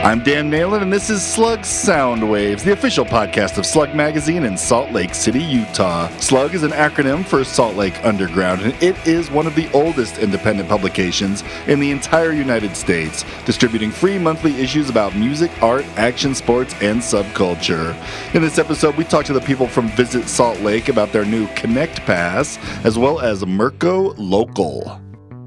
I'm Dan Malin, and this is Slug Soundwaves, the official podcast of Slug Magazine in Salt Lake City, Utah. Slug is an acronym for Salt Lake Underground, and it is one of the oldest independent publications in the entire United States, distributing free monthly issues about music, art, action sports, and subculture. In this episode, we talk to the people from Visit Salt Lake about their new Connect Pass, as well as Mirco Local.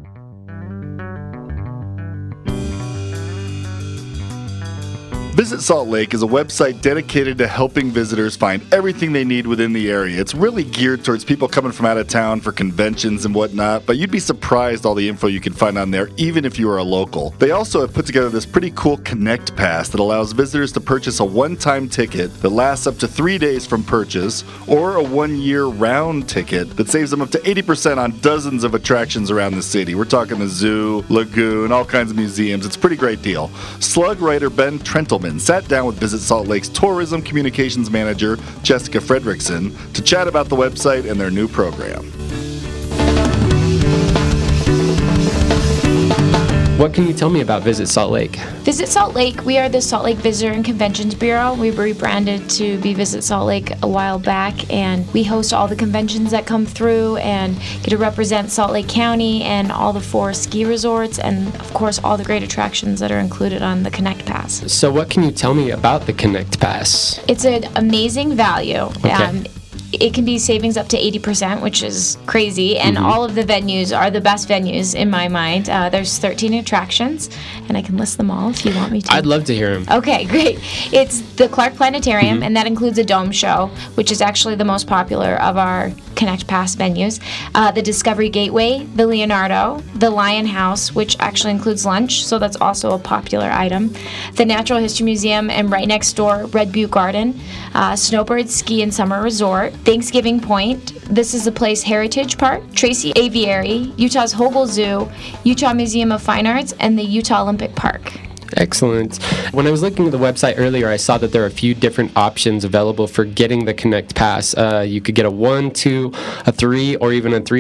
Visit Salt Lake is a website dedicated to helping visitors find everything they need within the area. It's really geared towards people coming from out of town for conventions and whatnot, but you'd be surprised all the info you can find on there, even if you are a local. They also have put together this pretty cool Connect Pass that allows visitors to purchase a one-time ticket that lasts up to 3 days from purchase, or a one-year round ticket that saves them up to 80% on dozens of attractions around the city. We're talking the zoo, lagoon, all kinds of museums. It's a pretty great deal. Slug writer Ben Trentelman sat down with Visit Salt Lake's tourism communications manager, Jessica Fredrickson, to chat about the website and their new program. What can you tell me about Visit Salt Lake? Visit Salt Lake, we are the Salt Lake Visitor and Conventions Bureau. We rebranded to be Visit Salt Lake a while back, and we host all the conventions that come through and get to represent Salt Lake County and all the 4 ski resorts and, of course, all the great attractions that are included on the Connect Pass. So what can you tell me about the Connect Pass? It's an amazing value. Okay. It can be savings up to 80%, which is crazy, and all of the venues are the best venues in my mind. There's 13 attractions, and I can list them all if you want me to. I'd love to hear them. Okay, great. It's the Clark Planetarium, and that includes a dome show, which is actually the most popular of our Connect Pass venues. The Discovery Gateway, the Leonardo, the Lion House, which actually includes lunch, so that's also a popular item. The Natural History Museum, and right next door, Red Butte Garden, Snowbird Ski and Summer Resort, Thanksgiving Point, This Is the Place Heritage Park, Tracy Aviary, Utah's Hogle Zoo, Utah Museum of Fine Arts, and the Utah Olympic Park. Excellent. When I was looking at the website earlier, I saw that there are a few different options available for getting the Connect Pass. You could get a 1, 2, a 3, or even a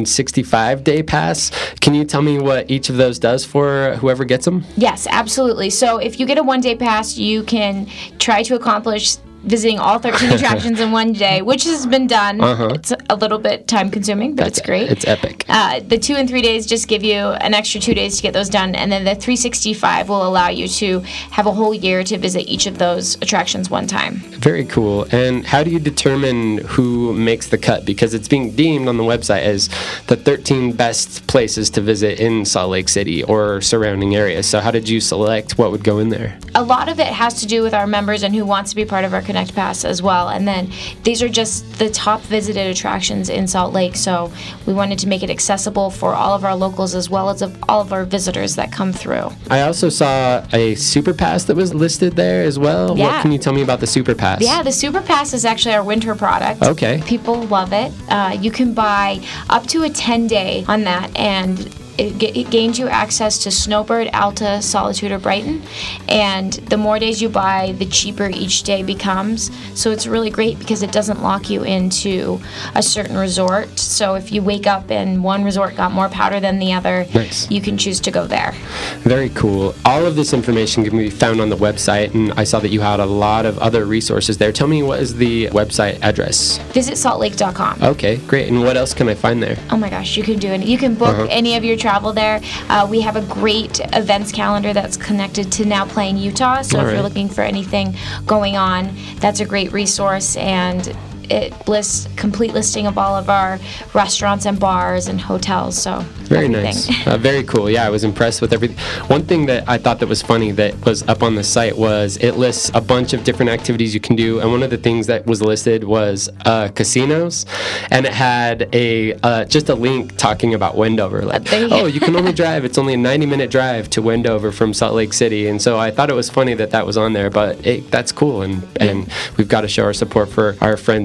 365-day pass. Can you tell me what each of those does for whoever gets them? Yes, absolutely. So if you get a one-day pass, you can try to accomplish visiting all 13 attractions in one day, which has been done. It's a little bit time-consuming, but it's great. It's epic. The 2 and 3 days just give you an extra 2 days to get those done, and then the 365 will allow you to have a whole year to visit each of those attractions one time. Very cool. And how do you determine who makes the cut? Because it's being deemed on the website as the 13 best places to visit in Salt Lake City or surrounding areas. So how did you select what would go in there? A lot of it has to do with our members and who wants to be part of our Connect Pass as well. And then these are just the top visited attractions in Salt Lake. So we wanted to make it accessible for all of our locals as well as all of our visitors that come through. I also saw a Super Pass that was listed there as well. Yeah. What can you tell me about the Super Pass? Yeah, the Super Pass is actually our winter product. Okay. People love it. You can buy up to a 10-day on that, and it gains you access to Snowbird, Alta, Solitude, or Brighton. And the more days you buy, the cheaper each day becomes. So it's really great because it doesn't lock you into a certain resort. So if you wake up and one resort got more powder than the other, Nice. You can choose to go there. Very cool. All of this information can be found on the website, and I saw that you had a lot of other resources there. Tell me, what is the website address? Visit saltlake.com. Okay, great. And what else can I find there? Oh my gosh, you can do it. You can book any of your travel there. We have a great events calendar that's connected to Now Playing Utah. So if you're looking for anything going on, that's a great resource, and it lists complete listing of all of our restaurants and bars and hotels. So Very everything. nice. Very cool. Yeah, I was impressed with everything. One thing that I thought that was funny that was up on the site was it lists a bunch of different activities you can do, and one of the things that was listed was casinos, and it had just a link talking about Wendover. Like, you can only drive. It's only a 90-minute drive to Wendover from Salt Lake City, and so I thought it was funny that was on there. But that's cool, and we've got to show our support for our friends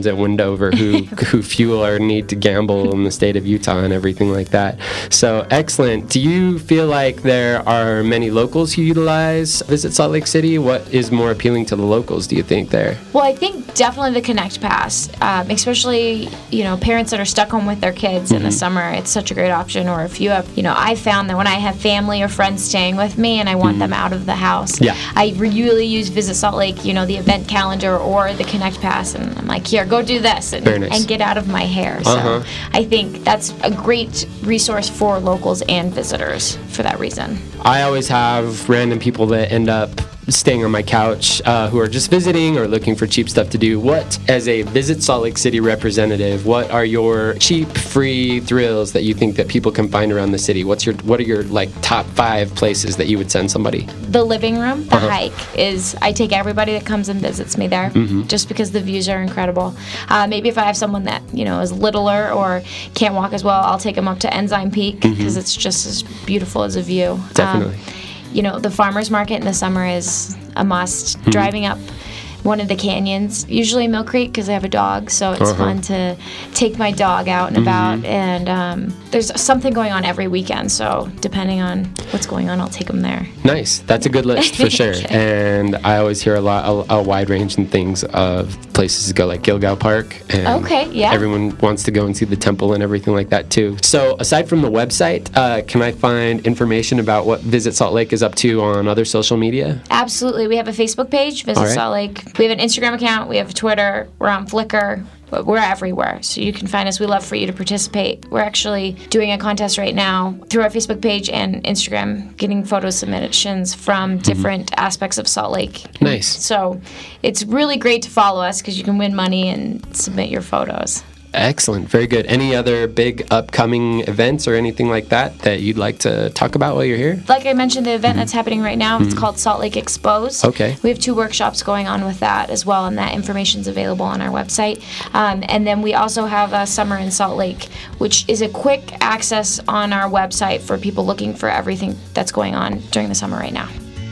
at Wendover who fuel our need to gamble in the state of Utah and everything like that. So excellent. Do you feel like there are many locals who utilize Visit Salt Lake City? What is more appealing to the locals, do you think, there? Well, I think definitely the Connect Pass, especially, parents that are stuck home with their kids in the summer. It's such a great option. Or if you have, I found that when I have family or friends staying with me and I want them out of the house, I really use Visit Salt Lake, the event calendar or the Connect Pass, and I'm like, here, go do this and get out of my hair. So I think that's a great resource for locals and visitors for that reason. I always have random people that end up staying on my couch who are just visiting or looking for cheap stuff to do. What, as a Visit Salt Lake City representative, what are your cheap, free thrills that you think that people can find around the city? What are your top 5 places that you would send somebody? The living room, the hike is. I take everybody that comes and visits me there, just because the views are incredible. Maybe if I have someone that is littler or can't walk as well, I'll take them up to Ensign Peak because it's just as beautiful as a view. Definitely. The farmers market in the summer is a must. Driving up one of the canyons, usually Mill Creek because I have a dog, so it's fun to take my dog out and about. And there's something going on every weekend, so depending on what's going on, I'll take them there. Nice. That's a good list for sure. And I always hear a wide range in things of places to go, like Gilgal Park. And everyone wants to go and see the temple and everything like that too. So aside from the website, can I find information about what Visit Salt Lake is up to on other social media? Absolutely. We have a Facebook page, Visit Salt Lake. We have an Instagram account. We have Twitter. We're on Flickr. We're everywhere, so you can find us. We love for you to participate. We're actually doing a contest right now through our Facebook page and Instagram, getting photo submissions from different aspects of Salt Lake. Nice. So it's really great to follow us because you can win money and submit your photos. Excellent. Very good. Any other big upcoming events or anything like that you'd like to talk about while you're here? Like I mentioned, the event that's happening right now, it's called Salt Lake Expose. Okay. We have 2 workshops going on with that as well, and that information's available on our website. And then we also have a Summer in Salt Lake, which is a quick access on our website for people looking for everything that's going on during the summer right now.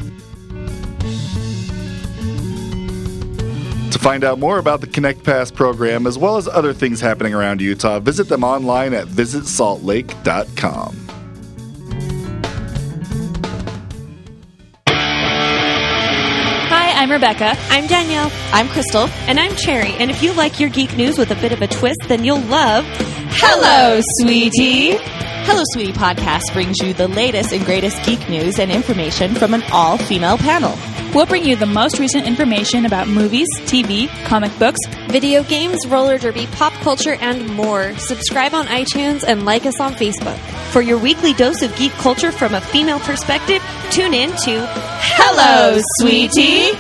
To find out more about the Connect Pass program, as well as other things happening around Utah, visit them online at visitsaltlake.com. Hi, I'm Rebecca. I'm Danielle. I'm Crystal. And I'm Cherry. And if you like your geek news with a bit of a twist, then you'll love Hello, Sweetie! Hello, Sweetie podcast brings you the latest and greatest geek news and information from an all-female panel. We'll bring you the most recent information about movies, TV, comic books, video games, roller derby, pop culture, and more. Subscribe on iTunes and like us on Facebook. For your weekly dose of geek culture from a female perspective, tune in to Hello, Sweetie!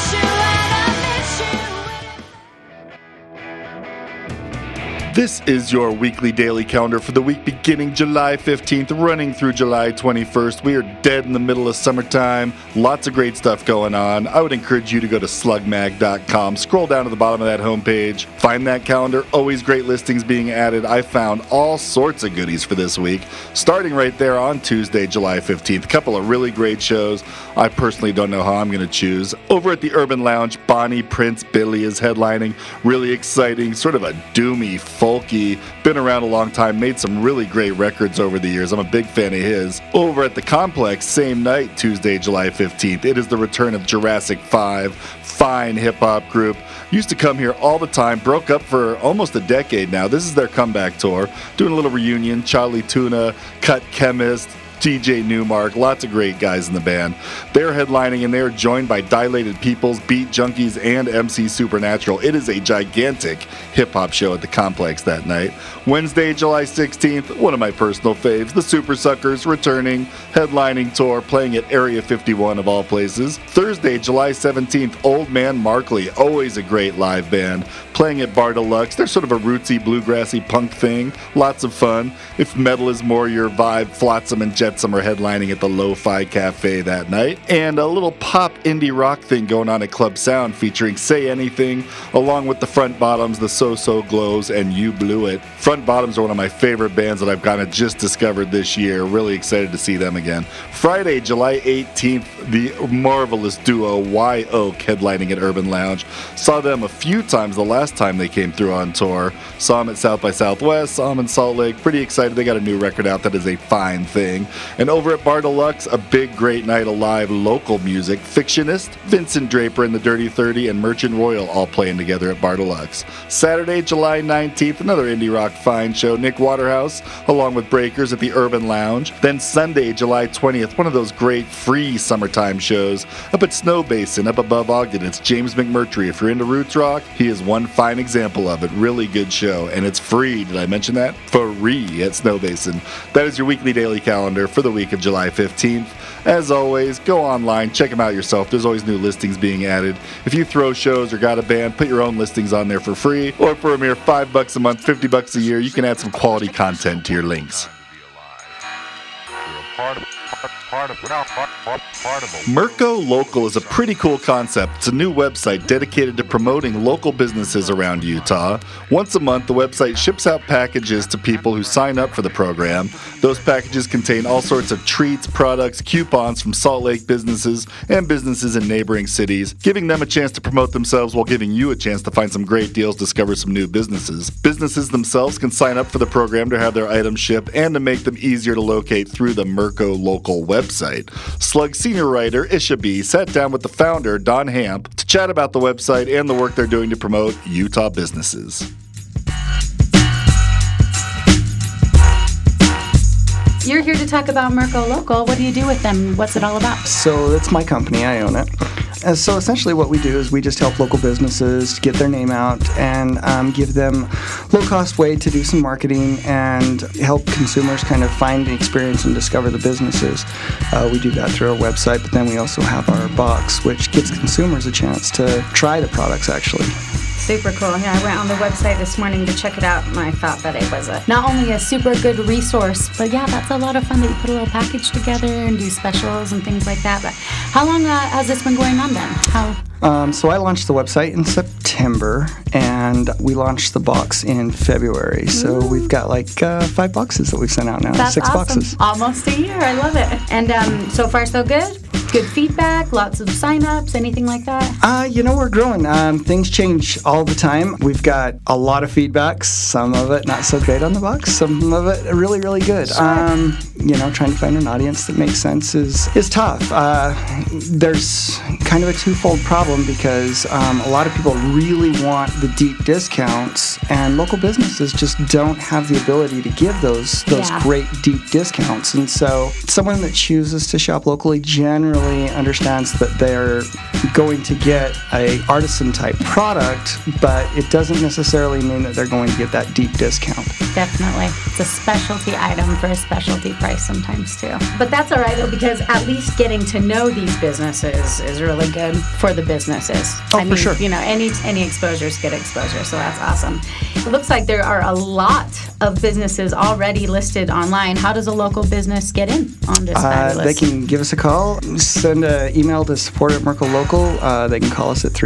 This is your weekly daily calendar for the week beginning July 15th, running through July 21st. We are dead in the middle of summertime. Lots of great stuff going on. I would encourage you to go to slugmag.com. Scroll down to the bottom of that homepage. Find that calendar. Always great listings being added. I found all sorts of goodies for this week, starting right there on Tuesday, July 15th. A couple of really great shows. I personally don't know how I'm going to choose. Over at the Urban Lounge, Bonnie Prince Billy is headlining. Really exciting, sort of a doomy, folky, been around a long time, made some really great records over the years. I'm a big fan of his. Over at the Complex, same night, Tuesday, July 15th, it is the return of Jurassic 5, fine hip-hop group. Used to come here all the time, broke up for almost a decade now. This is their comeback tour, doing a little reunion. Charlie Tuna, Cut Chemist, TJ Newmark, lots of great guys in the band. They're headlining and they're joined by Dilated Peoples, Beat Junkies, and MC Supernatural. It is a gigantic hip-hop show at the Complex that night. Wednesday, July 16th, one of my personal faves, the Super Suckers, returning, headlining tour, playing at Area 51 of all places. Thursday, July 17th, Old Man Markley, always a great live band, playing at Bar Deluxe. They're sort of a rootsy, bluegrassy punk thing, lots of fun. If metal is more your vibe, Flotsam and Jetsam are headlining at the Lo-Fi Cafe that night. And a little pop indie rock thing going on at Club Sound featuring Say Anything, along with the Front Bottoms, the So-So Glows, and You Blew It. Front Bottoms are one of my favorite bands that I've kind of just discovered this year. Really excited to see them again. Friday, July 18th, the marvelous duo Y Oak headlining at Urban Lounge. Saw them a few times the last time they came through on tour. Saw them at South by Southwest, saw them in Salt Lake. Pretty excited. They got a new record out that is a fine thing. And over at Bar Deluxe, a big, great night of live local music. Fictionist, Vincent Draper and the Dirty 30, and Merchant Royal all playing together at Bar Deluxe. Saturday, July 19th, another indie rock fine show. Nick Waterhouse, along with Breakers at the Urban Lounge. Then Sunday, July 20th, one of those great free summertime shows up at Snow Basin, up above Ogden. It's James McMurtry. If you're into roots rock, he is one fine example of it. Really good show, and it's free. Did I mention that? Free at Snow Basin. That is your weekly daily calendar for the week of July 15th. As always, go online, check them out yourself. There's always new listings being added. If you throw shows or got a band, put your own listings on there for free, or for a mere $5 a month, $50 a year, you can add some quality content to your links. Merco Local is a pretty cool concept. It's a new website dedicated to promoting local businesses around Utah. Once a month, the website ships out packages to people who sign up for the program. Those packages contain all sorts of treats, products, coupons from Salt Lake businesses and businesses in neighboring cities, giving them a chance to promote themselves while giving you a chance to find some great deals, discover some new businesses. Businesses themselves can sign up for the program to have their items shipped and to make them easier to locate through the Merco Local website. Slug senior writer Isha B sat down with the founder, Don Hamp, to chat about the website and the work they're doing to promote Utah businesses. You're here to talk about Merco Local. What do you do with them? What's it all about? So it's my company. I own it. So essentially what we do is we just help local businesses get their name out and give them low-cost way to do some marketing and help consumers kind of find the experience and discover the businesses. We do that through our website, but then we also have our box, which gives consumers a chance to try the products actually. Super cool. Yeah, I went on the website this morning to check it out, and I thought that it was not only a super good resource, but yeah, that's a lot of fun that you put a little package together and do specials and things like that. But how long has this been going on then? So I launched the website in September, and we launched the box in February. So we've got like 5 boxes that we've sent out now. That's 6 awesome. boxes. Almost a year. I love it. And so far, so good? Good feedback, lots of sign-ups, anything like that? We're growing. Things change all the time. We've got a lot of feedback, some of it not so great on the box, some of it really, really good. Sure. Trying to find an audience that makes sense is tough. There's kind of a twofold problem because a lot of people really want the deep discounts, and local businesses just don't have the ability to give those great deep discounts. And so someone that chooses to shop locally generally understands that they're going to get a artisan type product, but it doesn't necessarily mean that they're going to get that deep discount. Definitely. It's a specialty item for a specialty price sometimes too. But that's all right though, because at least getting to know these businesses is really good for the businesses. For sure. Any exposure is good exposure, so that's awesome. It looks like there are a lot of businesses already listed online. How does a local business get in on this fabulous? They can give us a call, send an email to support@Merco Local. They can call us at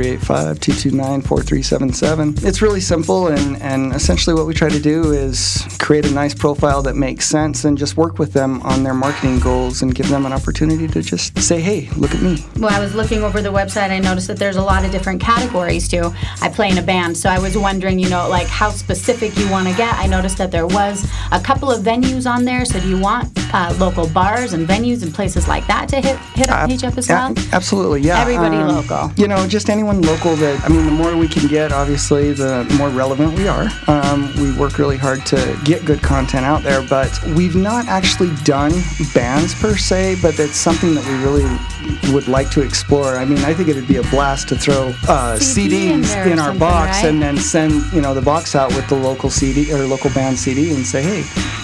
385-229-4377. It's really simple, and essentially what we try to do is create a nice profile that makes sense and just work with them on their marketing goals and give them an opportunity to just say, hey, look at me. Well, I was looking over the website. I noticed that there's a lot of different categories too. I play in a band, so I was wondering, like how specific you want to get. I noticed that there was a couple of venues on there. So do you want local bars and venues and places like that to hit a page up as well? Absolutely, yeah. Everybody local. Just anyone local that, the more we can get, obviously, the more relevant we are. We work really hard to get good content out there, but we've not actually done bands per se, but it's something that we really would like to explore. I think it'd be a blast to throw CDs in our box, right? And then send the box out with the local CD or local band CD and say, hey,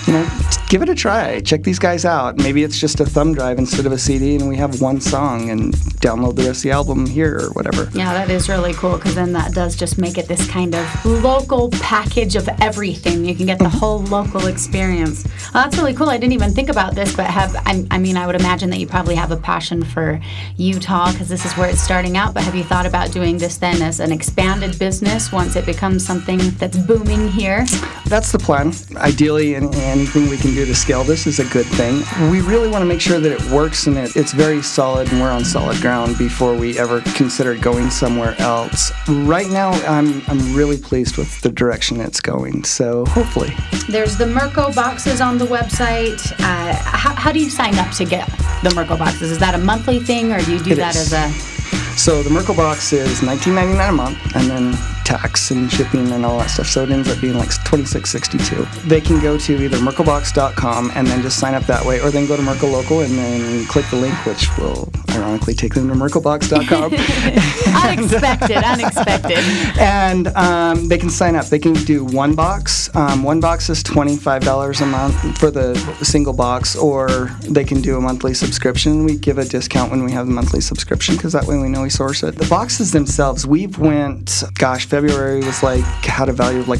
give it a try. Check these guys out. Maybe it's just a thumb drive instead of a CD, and we have one song, and download the rest of the album here or whatever. Yeah, that is really cool, because then that does just make it this kind of local package of everything. You can get the whole local experience. Well, that's really cool. I didn't even think about this, but I would imagine that you probably have a passion for Utah, because this is where it's starting out. But have you thought about doing this then as an expanded business once it becomes something that's booming here? That's the plan. Ideally, anything we can do to scale this is a good thing. We really want to make sure that it works and it's very solid and we're on solid ground before we ever consider going somewhere else. Right now, I'm really pleased with the direction it's going, so hopefully. There's the Mirko boxes on the website. How do you sign up to get the Mirko boxes? Is that a monthly thing, or do you do that as a... So the Mirko box is $19.99 a month, and then tax and shipping and all that stuff. So it ends up being like $26.62. They can go to either mirkobox.com and then just sign up that way, or then go to Mirko Local and then click the link, which will ironically take them to mirkobox.com. Unexpected. And they can sign up. They can do one box. One box is $25 a month for the single box, or they can do a monthly subscription. We give a discount when we have the monthly subscription, because that way we know we source it. The boxes themselves, we've went, February was had a value of like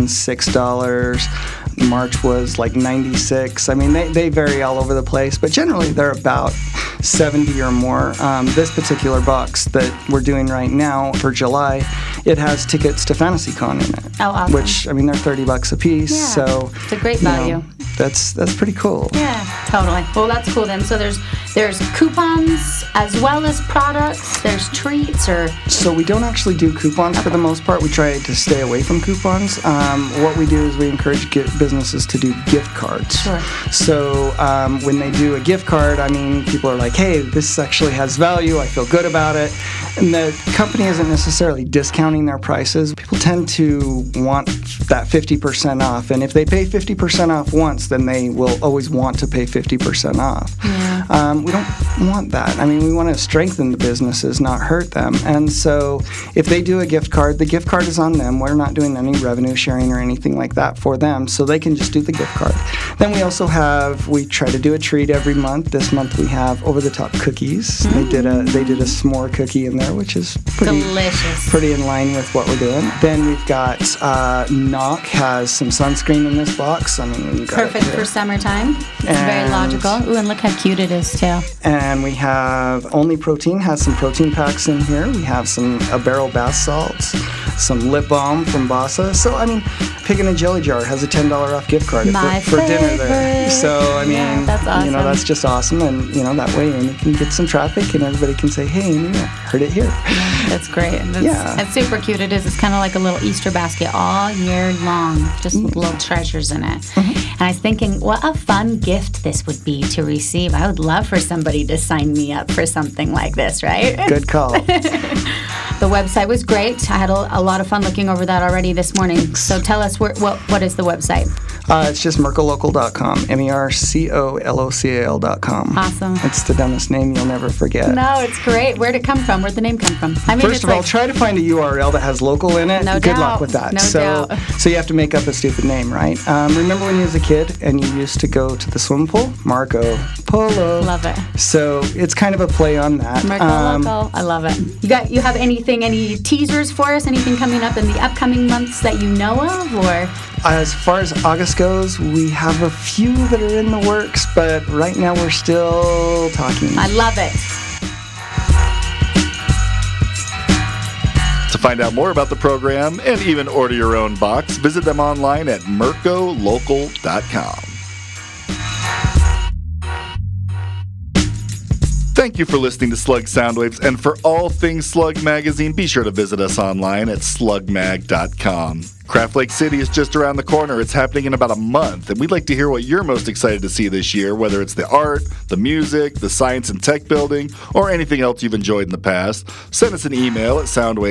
$106. March was like $96. I mean, they vary all over the place, but generally they're about $70 or more. This particular box that we're doing right now for July, it has tickets to FantasyCon in it. Oh, awesome. Which, they're $30 a piece. Yeah, so it's a great value. That's pretty cool. Yeah, totally. Well, that's cool then. So there's coupons as well as products. There's treats or... So we don't actually do coupons for the most part. We try to stay away from coupons. What we do is we encourage businesses to do gift cards. Sure. So when they do a gift card, people are like, hey, this actually has value. I feel good about it. And the company isn't necessarily discounting their prices. People tend to want that 50% off. And if they pay 50% off once, then they will always want to pay 50% off. Yeah. We don't want that. We want to strengthen the businesses, not hurt them. And so if they do a gift card, the gift card is on them. We're not doing any revenue sharing or anything like that for them, so they can just do the gift card. Then we also we try to do a treat every month. This month we have over-the-top cookies. They did a s'more cookie in there, which is delicious. Pretty in line with what we're doing. Then we've got Knock has some sunscreen in this box. Perfect for summertime. It's very logical. Ooh, and look how cute it is too. And we have Only Protein has some protein packs in here. We have a barrel bath salts, some lip balm from Bassa. So Pig in a Jelly Jar has a $10 off gift card for dinner there. So that's awesome. That's just awesome, and that way Amy can get some traffic, and everybody can say, hey, Amy, I heard it here. Yeah, that's great. That's super cute. It is. It's kind of like a little Easter basket all year long, just with little treasures in it. And I was thinking, what a fun gift this would be to receive. I would love for somebody to sign me up for something like this, right? Good call. The website was great. I had a lot of fun looking over that already this morning. So tell us, what is the website? It's just mercolocal.com, mercolocal.com. Awesome. It's the dumbest name you'll never forget. No, it's great. Where'd it come from? Where'd the name come from? First of all, try to find a URL that has local in it. No Good doubt. luck with that. No doubt. So you have to make up a stupid name, right? Remember when you was a kid and you used to go to the swimming pool? Marco Polo. Love it. So it's kind of a play on that. Local. I love it. You have any teasers for us? Anything coming up in the upcoming months that you know of, or? As far as August goes, we have a few that are in the works, but right now we're still talking. I love it. To find out more about the program and even order your own box, visit them online at mirkolocal.com. Thank you for listening to Slug Soundwaves, and for all things Slug Magazine, be sure to visit us online at slugmag.com. Craft Lake City is just around the corner. It's happening in about a month, and we'd like to hear what you're most excited to see this year, whether it's the art, the music, the science and tech building, or anything else you've enjoyed in the past. Send us an email at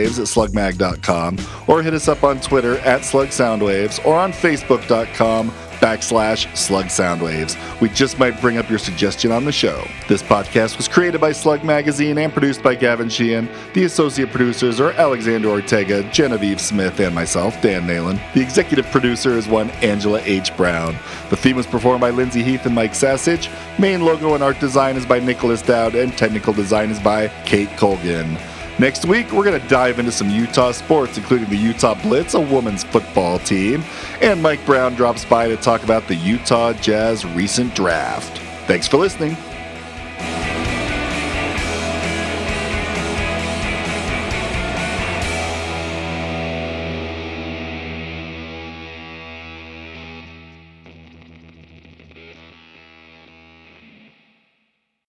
soundwaves@slugmag.com, or hit us up on Twitter at slugsoundwaves, or on facebook.com /SlugSoundwaves. We just might bring up your suggestion on the show. This podcast was created by Slug Magazine and produced by Gavin Sheehan. The associate producers are Alexander Ortega, Genevieve Smith, and myself, Dan Nalen. The executive producer is one Angela H. Brown. The theme was performed by Lindsay Heath and Mike Sassage. Main logo and art design is by Nicholas Dowd, and technical design is by Kate Colgan. Next week, we're going to dive into some Utah sports, including the Utah Blitz, a women's football team, and Mike Brown drops by to talk about the Utah Jazz recent draft. Thanks for listening.